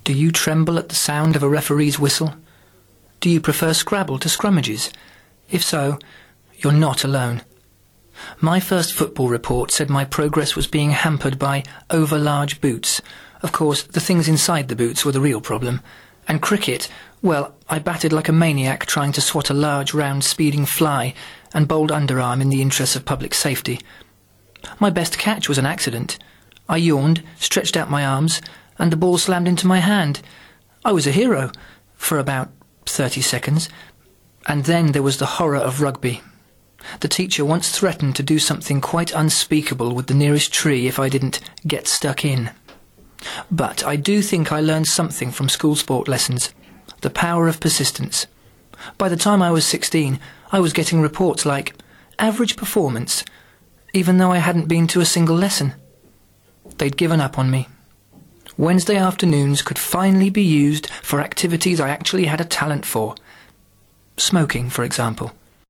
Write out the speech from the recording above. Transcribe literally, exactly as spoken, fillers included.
Do you tremble at the sound of a referee's whistle? Do you prefer Scrabble to scrummages? If so, you're not alone. My first football report said my progress was being hampered by over-large boots. Of course, the things inside the boots were the real problem. And cricket, well, I batted like a maniac trying to swat a large, round, speeding fly and bowled underarm in the interests of public safety. My best catch was an accident. I yawned, stretched out my arms, and the ball slammed into my hand. I was a hero for about thirty seconds. And then there was the horror of rugby. The teacher once threatened to do something quite unspeakable with the nearest tree if I didn't get stuck in. But I do think I learned something from school sport lessons. The power of persistence. By the time I was sixteen, I was getting reports like, average performance, even though I hadn't been to a single lesson. They'd given up on me. Wednesday afternoons could finally be used for activities I actually had a talent for. Smoking, for example.